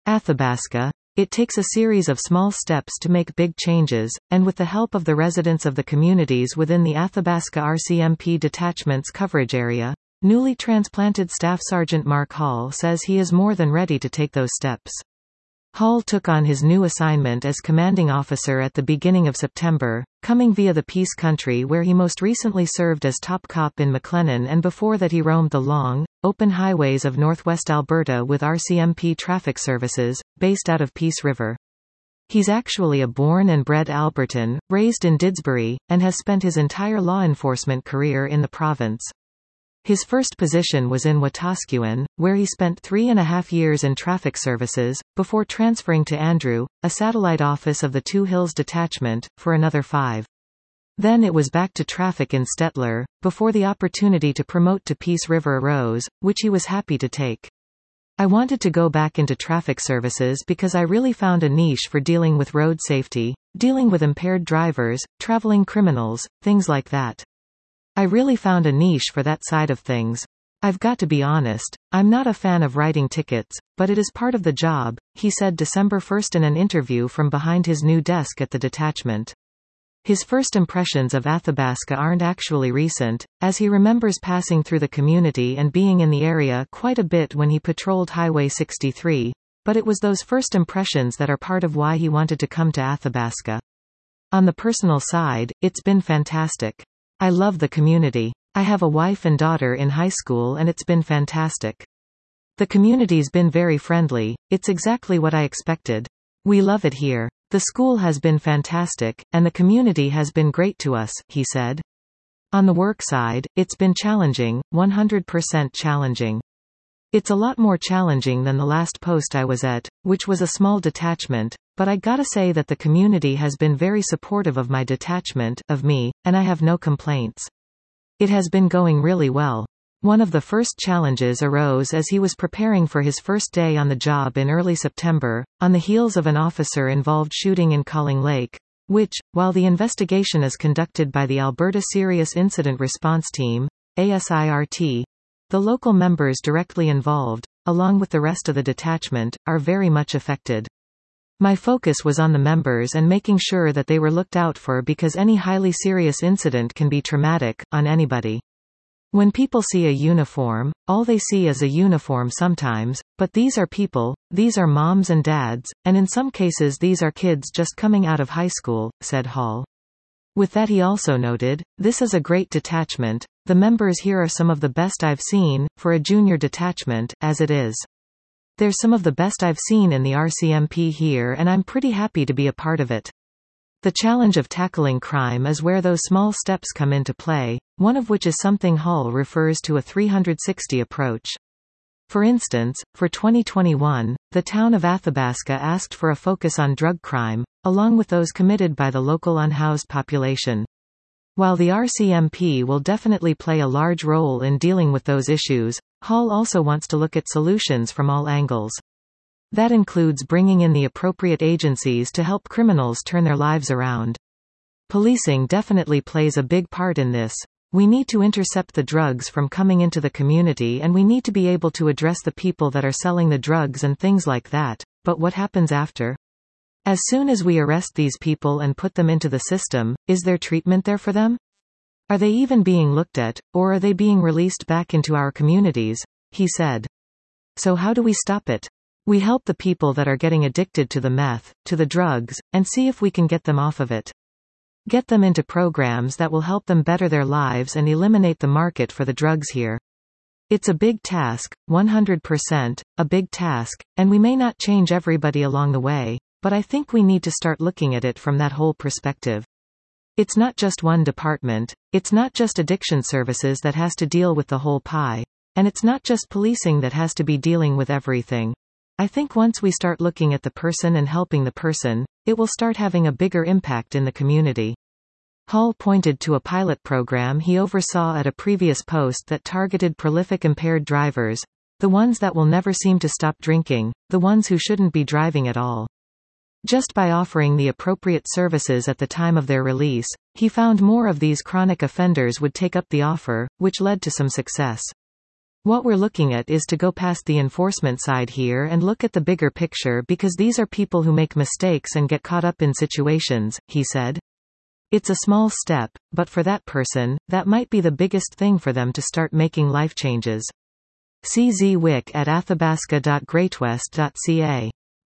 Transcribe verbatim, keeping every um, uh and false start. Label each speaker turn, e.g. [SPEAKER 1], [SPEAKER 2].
[SPEAKER 1] Athabasca. It takes a series of small steps to make big changes, and with the help of the residents of the communities within the Athabasca R C M P detachment's coverage area, newly transplanted Staff Sergeant Mark Hall says he is more than ready to take those steps. Hall took on his new assignment as commanding officer at the beginning of September, coming via the Peace Country where he most recently served as top cop in McLennan, and before that he roamed the long, open highways of northwest Alberta with R C M P Traffic Services, based out of Peace River. He's actually a born and bred Albertan, raised in Didsbury, and has spent his entire law enforcement career in the province. His first position was in Wetaskiwin, where he spent three and a half years in traffic services, before transferring to Andrew, a satellite office of the Two Hills Detachment, for another five. Then it was back to traffic in Stettler, before the opportunity to promote to Peace River arose, which he was happy to take. I wanted to go back into traffic services because I really found a niche for dealing with road safety, dealing with impaired drivers, traveling criminals, things like that. I really found a niche for that side of things. I've got to be honest, I'm not a fan of writing tickets, but it is part of the job, he said December first in an interview from behind his new desk at the detachment. His first impressions of Athabasca aren't actually recent, as he remembers passing through the community and being in the area quite a bit when he patrolled Highway sixty-three, but it was those first impressions that are part of why he wanted to come to Athabasca. On the personal side, it's been fantastic. I love the community. I have a wife and daughter in high school and it's been fantastic. The community's been very friendly, it's exactly what I expected. We love it here. The school has been fantastic, and the community has been great to us, he said. On the work side, it's been challenging, one hundred percent challenging. It's a lot more challenging than the last post I was at, which was a small detachment, but I gotta say that the community has been very supportive of my detachment, of me, and I have no complaints. It has been going really well. One of the first challenges arose as he was preparing for his first day on the job in early September, on the heels of an officer-involved shooting in Calling Lake, which, while the investigation is conducted by the Alberta Serious Incident Response Team, A S I R T, the local members directly involved, along with the rest of the detachment, are very much affected. My focus was on the members and making sure that they were looked out for because any highly serious incident can be traumatic, on anybody. When people see a uniform, all they see is a uniform sometimes, but these are people, these are moms and dads, and in some cases these are kids just coming out of high school, said Hall. With that he also noted, this is a great detachment, the members here are some of the best I've seen, for a junior detachment, as it is. They're some of the best I've seen in the R C M P here and I'm pretty happy to be a part of it. The challenge of tackling crime is where those small steps come into play, one of which is something Hall refers to a three sixty approach. For instance, for twenty twenty-one, the town of Athabasca asked for a focus on drug crime, along with those committed by the local unhoused population. While the R C M P will definitely play a large role in dealing with those issues, Hall also wants to look at solutions from all angles. That includes bringing in the appropriate agencies to help criminals turn their lives around. Policing definitely plays a big part in this. We need to intercept the drugs from coming into the community and we need to be able to address the people that are selling the drugs and things like that, but what happens after? As soon as we arrest these people and put them into the system, is there treatment there for them? Are they even being looked at, or are they being released back into our communities? He said. So how do we stop it? We help the people that are getting addicted to the meth, to the drugs, and see if we can get them off of it. Get them into programs that will help them better their lives and eliminate the market for the drugs here. It's a big task, one hundred percent, a big task, and we may not change everybody along the way, but I think we need to start looking at it from that whole perspective. It's not just one department, it's not just addiction services that has to deal with the whole pie, and it's not just policing that has to be dealing with everything. I think once we start looking at the person and helping the person, it will start having a bigger impact in the community. Hall pointed to a pilot program he oversaw at a previous post that targeted prolific impaired drivers, the ones that will never seem to stop drinking, the ones who shouldn't be driving at all. Just by offering the appropriate services at the time of their release, he found more of these chronic offenders would take up the offer, which led to some success. What we're looking at is to go past the enforcement side here and look at the bigger picture, because these are people who make mistakes and get caught up in situations," he said. "It's a small step, but for that person, that might be the biggest thing for them to start making life changes." See Zwick at athabasca dot greatwest dot c a.